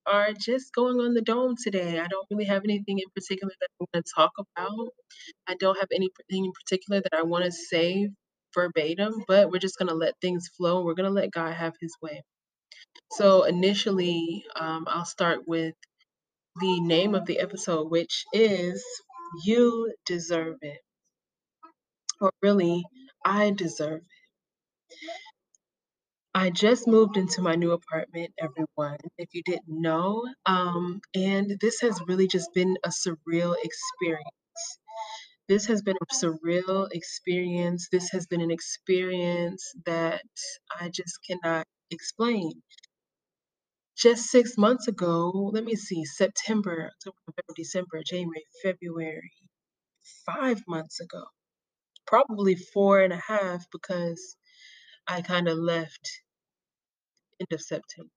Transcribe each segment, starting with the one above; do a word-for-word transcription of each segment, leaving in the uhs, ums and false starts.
are just going on the dome today. I don't really have anything in particular that I want to talk about. I don't have anything in particular that I want to say verbatim, but we're just going to let things flow. We're going to let God have his way. So, initially, um, I'll start with the name of the episode, which is You Deserve It. Or really, I deserve it. I just moved into my new apartment, everyone, if you didn't know. Um, and this has really just been a surreal experience. This has been a surreal experience. This has been an experience that I just cannot explain. Just six months ago, let me see, September, October, November, December, January, February, five months ago, probably four and a half because I kind of left end of September.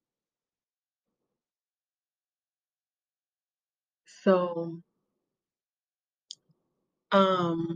So, um,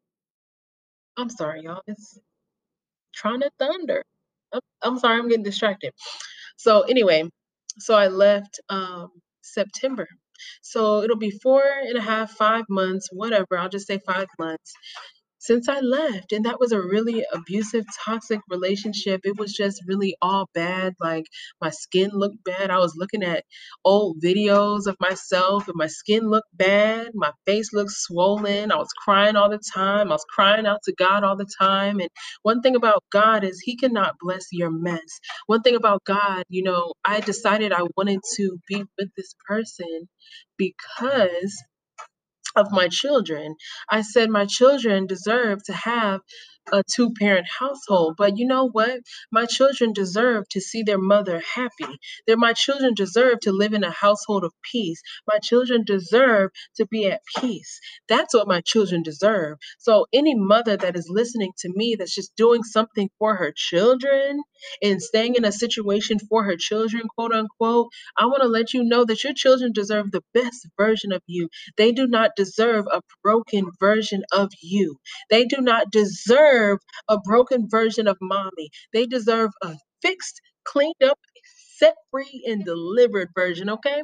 I'm sorry, y'all. It's trying to thunder. I'm, I'm sorry, I'm getting distracted. So anyway, so I left um September. So it'll be four and a half, five months, whatever. I'll just say five months since I left. And that was a really abusive, toxic relationship. It was just really all bad. Like my skin looked bad. I was looking at old videos of myself and my skin looked bad. My face looked swollen. I was crying all the time. I was crying out to God all the time. And one thing about God is he cannot bless your mess. One thing about God, you know, I decided I wanted to be with this person because of my children. I said my children deserve to have a two parent household. But you know what? My children deserve to see their mother happy. They're, my children deserve to live in a household of peace. My children deserve to be at peace. That's what my children deserve. So any mother that is listening to me that's just doing something for her children and staying in a situation for her children, quote unquote, I want to let you know that your children deserve the best version of you. They do not deserve a broken version of you. They do not deserve a broken version of mommy. They deserve a fixed, cleaned up, set free, and delivered version, okay?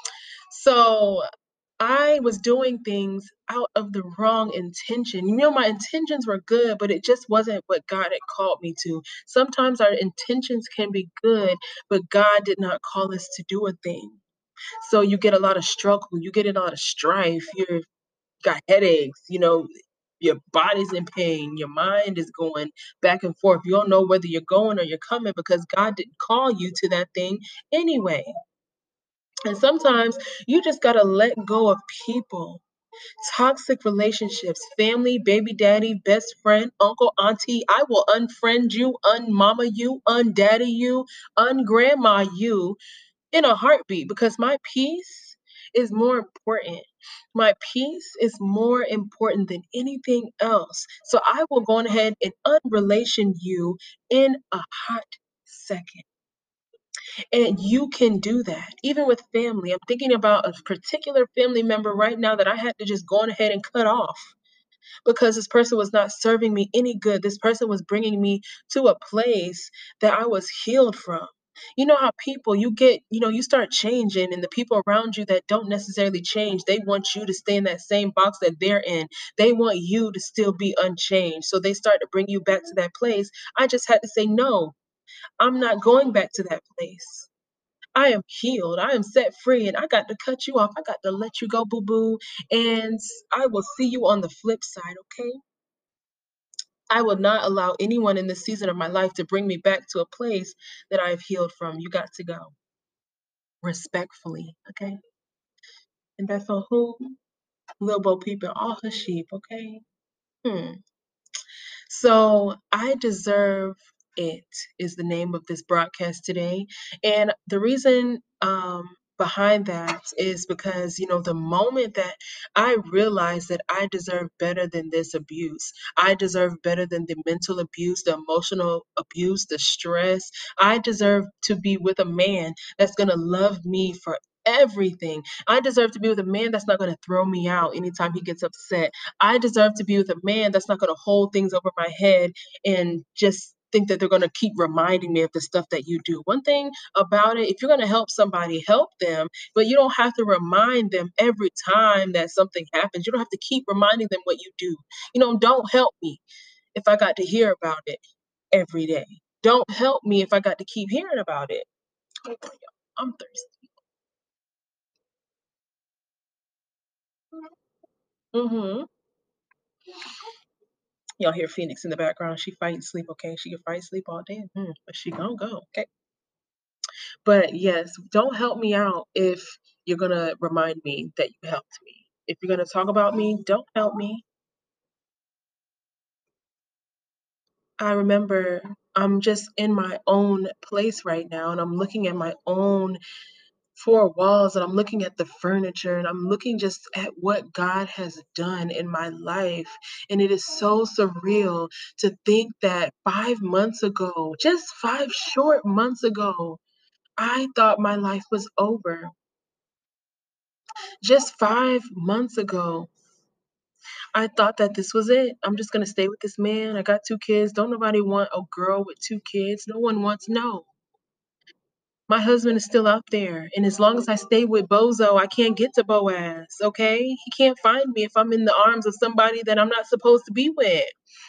So I was doing things out of the wrong intention. You know, my intentions were good, but it just wasn't what God had called me to. Sometimes our intentions can be good, but God did not call us to do a thing. So you get a lot of struggle, you get a lot of strife, you're got headaches, you know, your body's in pain, your mind is going back and forth. You don't know whether you're going or you're coming because God didn't call you to that thing anyway. And sometimes you just got to let go of people, toxic relationships, family, baby daddy, best friend, uncle, auntie. I will unfriend you, unmama you, undaddy you, ungrandma you in a heartbeat because my peace is more important. My peace is more important than anything else. So I will go ahead and unrelation you in a hot second. And you can do that, even with family. I'm thinking about a particular family member right now that I had to just go on ahead and cut off because this person was not serving me any good. This person was bringing me to a place that I was healed from. You know how people, you get, you know, you start changing, and the people around you that don't necessarily change, they want you to stay in that same box that they're in. They want you to still be unchanged. So they start to bring you back to that place. I just had to say, no, I'm not going back to that place. I am healed. I am set free, and I got to cut you off. I got to let you go, boo boo. And I will see you on the flip side, okay? I will not allow anyone in this season of my life to bring me back to a place that I have healed from. You got to go respectfully, okay? And that's on who? Lil Bo Peep and all her sheep, okay? Hmm. So I deserve it is the name of this broadcast today. And the reason um behind that is because you know the moment that I realized that I deserve better than this abuse. I deserve better than the mental abuse, the emotional abuse, the stress. I deserve to be with a man that's going to love me for everything. I deserve to be with a man that's not going to throw me out anytime he gets upset. I deserve to be with a man that's not going to hold things over my head and just think that they're gonna keep reminding me of the stuff that you do. One thing about it, if you're gonna help somebody, help them, but you don't have to remind them every time that something happens. You don't have to keep reminding them what you do. You know, don't help me if I got to hear about it every day. Don't help me if I got to keep hearing about it. Hold on, y'all. I'm thirsty. Mhm. Y'all hear Phoenix in the background. She fighting sleep, okay? She can fight sleep all day, mhm, but she gonna go, okay? But yes, don't help me out if you're gonna remind me that you helped me. If you're gonna talk about me, don't help me. I remember I'm just in my own place right now, and I'm looking at my own four walls, and I'm looking at the furniture, and I'm looking just at what God has done in my life, and it is so surreal to think that five months ago, just five short months ago, I thought my life was over. Just five months ago, I thought that this was it. I'm just gonna stay with this man. I got two kids. Don't nobody want a girl with two kids. No one wants no. My husband is still out there, and as long as I stay with Bozo, I can't get to Boaz, okay? He can't find me if I'm in the arms of somebody that I'm not supposed to be with.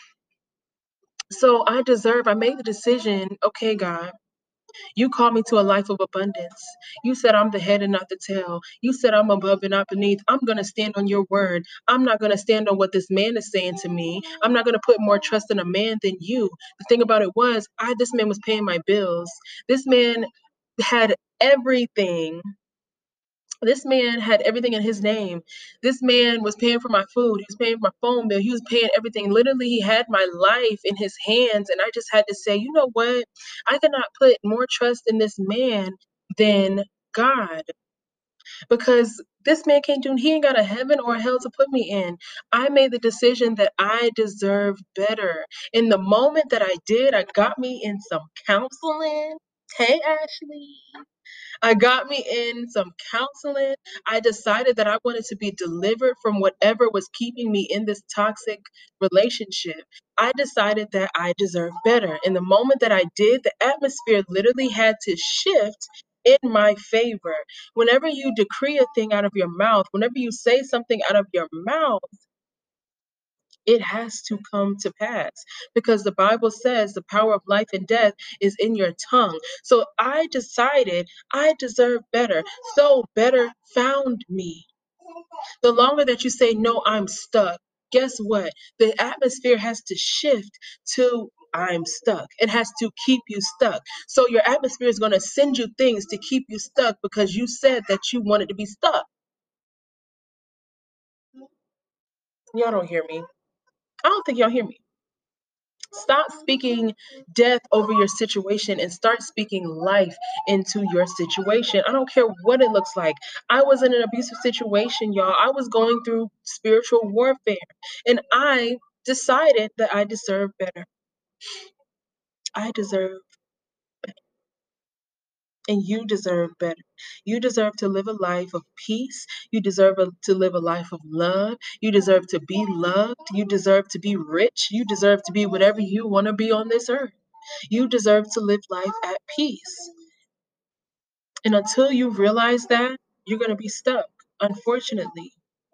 So I deserve I made the decision, okay, God, you called me to a life of abundance. You said I'm the head and not the tail. You said I'm above and not beneath. I'm going to stand on your word. I'm not going to stand on what this man is saying to me. I'm not going to put more trust in a man than you. The thing about it was, I this man was paying my bills. This man had everything. This man had everything in his name. This man was paying for my food. He was paying for my phone bill. He was paying everything. Literally, he had my life in his hands. And I just had to say, you know what? I cannot put more trust in this man than God because this man can't do, he ain't got a heaven or a hell to put me in. I made the decision that I deserve better. In the moment that I did, I got me in some counseling. Hey, Ashley. I got me in some counseling. I decided that I wanted to be delivered from whatever was keeping me in this toxic relationship. I decided that I deserve better. In the moment that I did, the atmosphere literally had to shift in my favor. Whenever you decree a thing out of your mouth, whenever you say something out of your mouth, it has to come to pass because the Bible says the power of life and death is in your tongue. So I decided I deserve better. So better found me. The longer that you say, no, I'm stuck, guess what? The atmosphere has to shift to I'm stuck. It has to keep you stuck. So your atmosphere is going to send you things to keep you stuck because you said that you wanted to be stuck. Y'all don't hear me. I don't think y'all hear me. Stop speaking death over your situation and start speaking life into your situation. I don't care what it looks like. I was in an abusive situation, y'all. I was going through spiritual warfare, and I decided that I deserve better. I deserve, and you deserve better. You deserve to live a life of peace. You deserve a, to live a life of love. You deserve to be loved. You deserve to be rich. You deserve to be whatever you want to be on this earth. You deserve to live life at peace. And until you realize that, you're going to be stuck, unfortunately.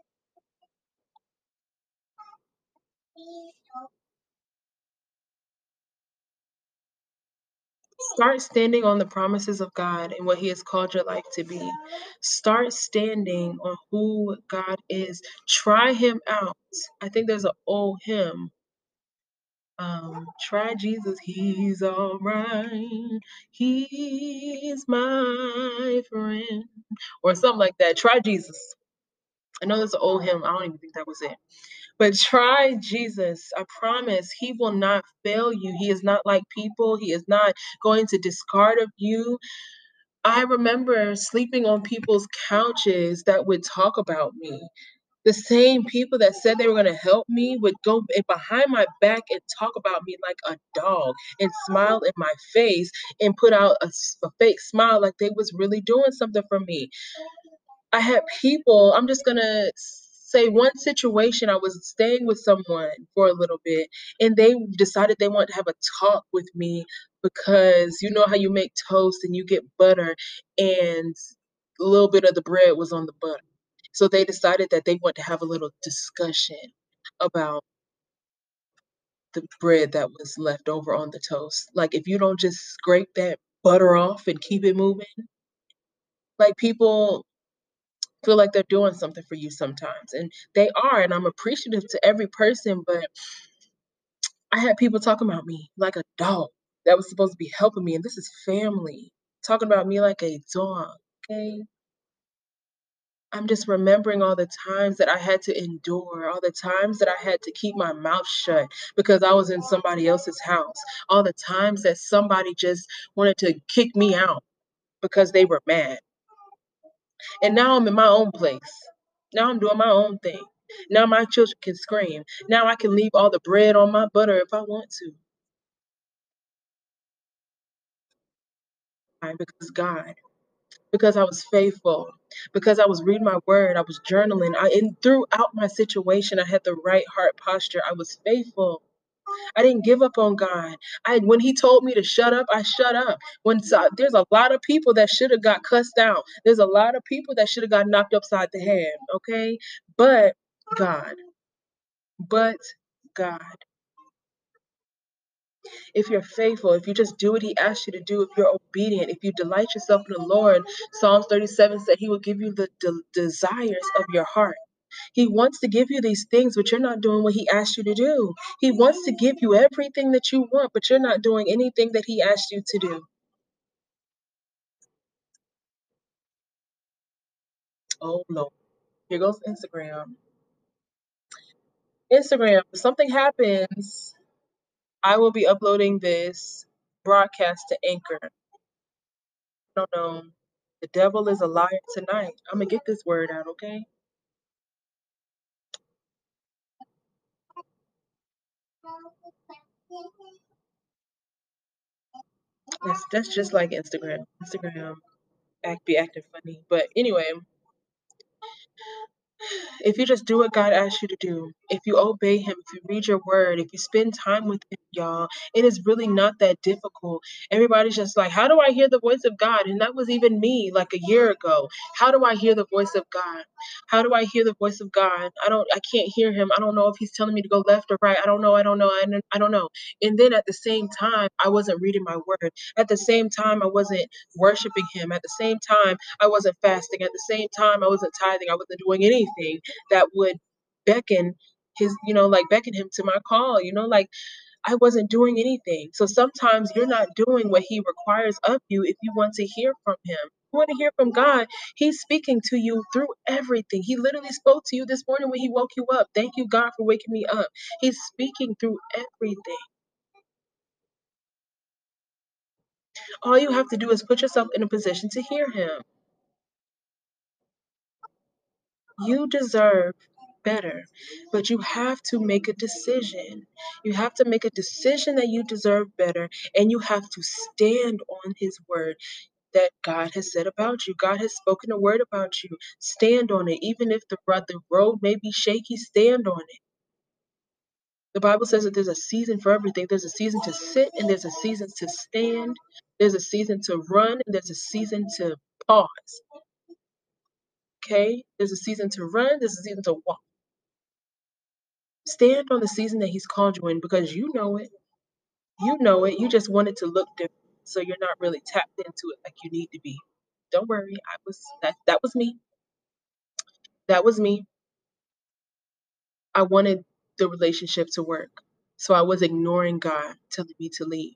Start standing on the promises of God and what He has called your life to be. Start standing on who God is. Try Him out. I think there's an old hymn. Um, try Jesus, He's all right. He's my friend. Or something like that. Try Jesus. I know there's an old hymn. I don't even think that was it. But try Jesus. I promise He will not fail you. He is not like people. He is not going to discard of you. I remember sleeping on people's couches that would talk about me. The same people that said they were going to help me would go behind my back and talk about me like a dog and smile in my face and put out a, a fake smile like they was really doing something for me. I had people, I'm just gonna say one situation, I was staying with someone for a little bit, and they decided they wanted to have a talk with me because you know how you make toast and you get butter, and a little bit of the bread was on the butter. So they decided that they want to have a little discussion about the bread that was left over on the toast. Like, if you don't just scrape that butter off and keep it moving, like, people feel like they're doing something for you sometimes, and they are, and I'm appreciative to every person, but I had people talking about me like a dog that was supposed to be helping me, and this is family, talking about me like a dog, okay? I'm just remembering all the times that I had to endure, all the times that I had to keep my mouth shut because I was in somebody else's house, all the times that somebody just wanted to kick me out because they were mad. And now I'm in my own place. Now I'm doing my own thing. Now my children can scream. Now I can leave all the bread on my butter if I want to. Why? Because God. Because I was faithful. Because I was reading my word. I was journaling. I and throughout my situation, I had the right heart posture. I was faithful. I didn't give up on God. I when He told me to shut up, I shut up. When so, there's a lot of people that should have got cussed out. There's a lot of people that should have got knocked upside the head. Okay, but God. But God, if you're faithful, if you just do what He asks you to do, if you're obedient, if you delight yourself in the Lord, Psalms thirty-seven said He will give you the de- desires of your heart. He wants to give you these things, but you're not doing what He asked you to do. He wants to give you everything that you want, but you're not doing anything that He asked you to do. Oh, no. Here goes Instagram. Instagram, if something happens, I will be uploading this broadcast to Anchor. No, no. The devil is a liar tonight. I'm gonna get this word out, okay? That's that's just like Instagram. Instagram act be acting funny. But anyway, if you just do what God asks you to do, if you obey Him, if you read your word, if you spend time with Him, y'all, it is really not that difficult. Everybody's just like, how do I hear the voice of God? And that was even me like a year ago. How do I hear the voice of God? How do I hear the voice of God? I don't, I can't hear Him. I don't know if He's telling me to go left or right. I don't know. I don't know. I don't, I don't know. And then at the same time, I wasn't reading my word. At the same time, I wasn't worshiping Him. At the same time, I wasn't fasting. At the same time, I wasn't tithing. I wasn't doing anything that would beckon his, you know, like beckon him to my call, you know, like I wasn't doing anything. So sometimes you're not doing what he requires of you if you want to hear from him. You want to hear from God, He's speaking to you through everything. He literally spoke to you this morning when He woke you up. Thank you, God, for waking me up. He's speaking through everything. All you have to do is put yourself in a position to hear Him. You deserve better, but you have to make a decision. You have to make a decision that you deserve better, and you have to stand on His word that God has said about you. God has spoken a word about you. Stand on it. Even if the, ro- the road may be shaky, stand on it. The Bible says that there's a season for everything. There's a season to sit, and there's a season to stand. There's a season to run, and there's a season to pause. Okay? There's a season to run, there's a season to walk. Stand on the season that He's called you in because you know it. You know it. You just want it to look different. So you're not really tapped into it like you need to be. Don't worry. I was that that was me. That was me. I wanted the relationship to work. So I was ignoring God telling me to leave.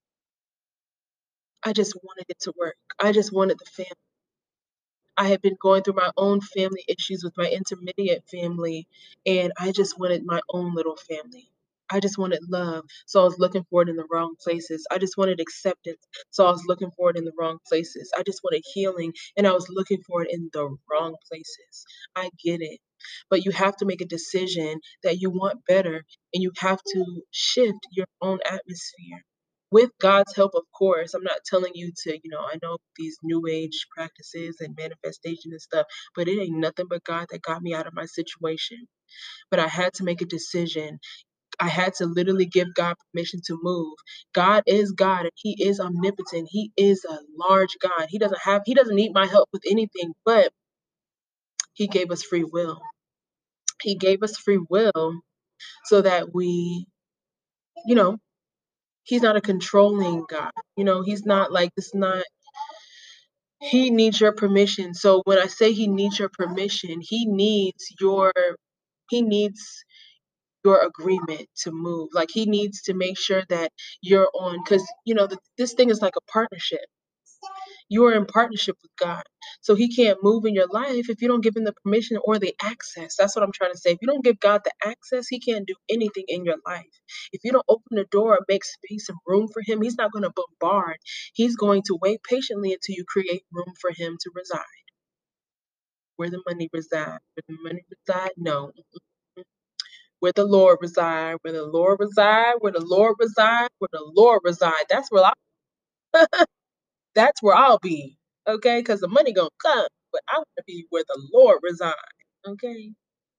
I just wanted it to work. I just wanted the family. I had been going through my own family issues with my intermediate family, and I just wanted my own little family. I just wanted love, so I was looking for it in the wrong places. I just wanted acceptance, so I was looking for it in the wrong places. I just wanted healing, and I was looking for it in the wrong places. I get it. But you have to make a decision that you want better, and you have to shift your own atmosphere. with God's help, of course. I'm not telling you to, you know, I know these new age practices and manifestation and stuff, but it ain't nothing but God that got me out of my situation. But I had to make a decision. I had to literally give God permission to move. God is God and He is omnipotent. He is a large God. He doesn't have, He doesn't need my help with anything, but He gave us free will. He gave us free will so that we, you know, He's not a controlling God. You know, He's not like, this not, He needs your permission. So when I say He needs your permission, He needs your, He needs your agreement to move. Like, He needs to make sure that you're on, because, you know, th this thing is like a partnership. You are in partnership with God. So He can't move in your life if you don't give Him the permission or the access. That's what I'm trying to say. If you don't give God the access, He can't do anything in your life. If you don't open the door or make space and room for Him, He's not going to bombard. He's going to wait patiently until you create room for Him to reside. Where the money reside? Where the money reside? No. Where the Lord reside? Where the Lord reside? Where the Lord reside? Where the Lord reside? That's where I that's where I'll be, okay? Because the money gonna come, but I wanna be where the Lord reside, okay?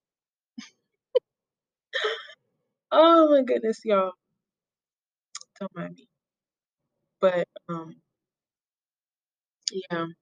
Oh my goodness, y'all, don't mind me. But, um, yeah,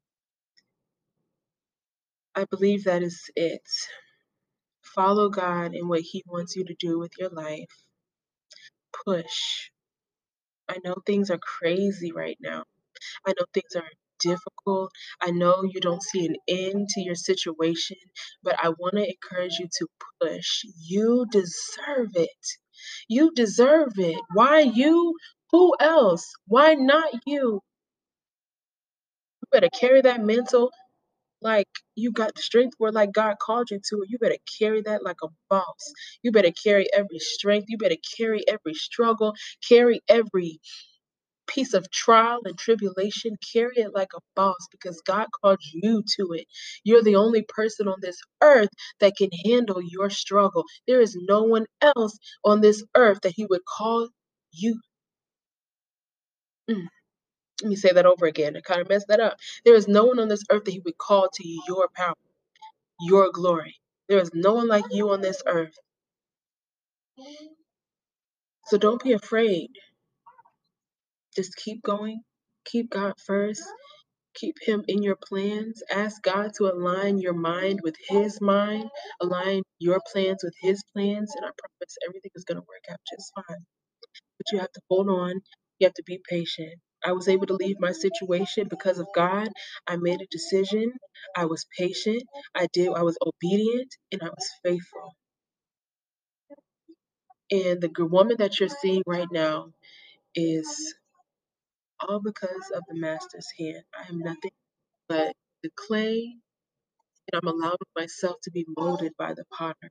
I believe that is it. Follow God in what He wants you to do with your life. Push. I know things are crazy right now. I know things are difficult. I know you don't see an end to your situation, but I want to encourage you to push. You deserve it. You deserve it. Why you? Who else? Why not you? You better carry that mental like you got the strength where like God called you to it. You better carry that like a boss. You better carry every strength. You better carry every struggle, carry every piece of trial and tribulation, carry it like a boss because God called you to it. You're the only person on this earth that can handle your struggle. There is no one else on this earth that He would call you. Mm, let me say that over again. I kind of messed that up. There is no one on this earth that He would call to your power, your glory. There is no one like you on this earth. So don't be afraid. Just keep going. Keep God first. Keep Him in your plans. Ask God to align your mind with His mind, align your plans with His plans, and I promise everything is going to work out just fine. But you have to hold on, you have to be patient. I was able to leave my situation because of God. I made a decision. I was patient. I did, I was obedient, and I was faithful. And the good woman that you're seeing right now is all because of the Master's hand. I am nothing but the clay, and I'm allowing myself to be molded by the potter.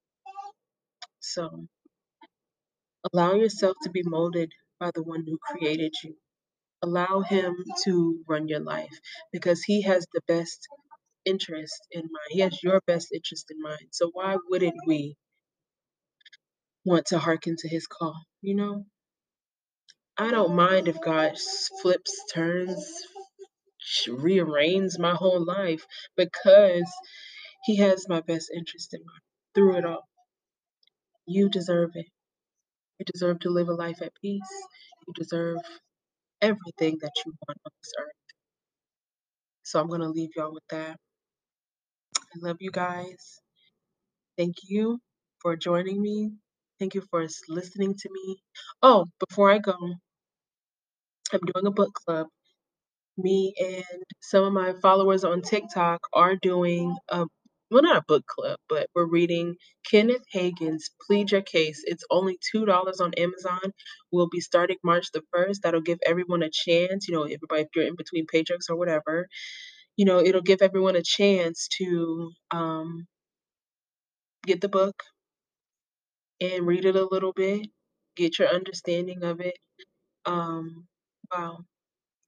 So allow yourself to be molded by the one who created you. Allow Him to run your life because He has the best interest in mind. He has your best interest in mind. So why wouldn't we want to hearken to His call? You know, I don't mind if God s- flips, turns, sh- rearranges my whole life because He has my best interest in mind through it all. You deserve it. You deserve to live a life at peace. You deserve everything that you want on this earth. So I'm going to leave y'all with that. I love you guys. Thank you for joining me. Thank you for s- listening to me. Oh, before I go, I'm doing a book club. Me and some of my followers on TikTok are doing a, well, not a book club, but we're reading Kenneth Hagin's Plead Your Case. It's only two dollars on Amazon. We'll be starting March the first. That'll give everyone a chance, you know, everybody, if you're in between paychecks or whatever, you know, it'll give everyone a chance to um, get the book and read it a little bit, get your understanding of it. Um, wow.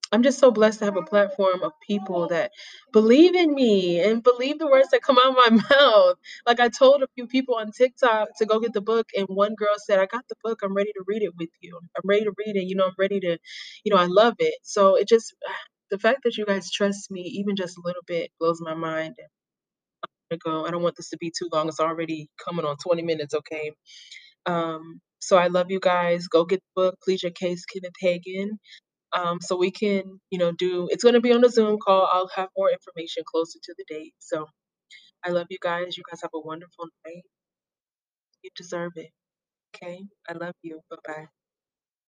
I'm just so blessed to have a platform of people that believe in me and believe the words that come out of my mouth. Like I told a few people on TikTok to go get the book, and one girl said, "I got the book. I'm ready to read it with you. I'm ready to read it. You know, I'm ready to, you know, I love it." So it just the fact that you guys trust me, even just a little bit, blows my mind. And I go, I don't want this to be too long. It's already coming on twenty minutes. Okay. Um, so I love you guys. Go get the book. Please your case, Kenneth Hagan, um, so we can, you know, do it's gonna be on a Zoom call. I'll have more information closer to the date. So I love you guys. You guys have a wonderful night. You deserve it. Okay? I love you. Bye bye.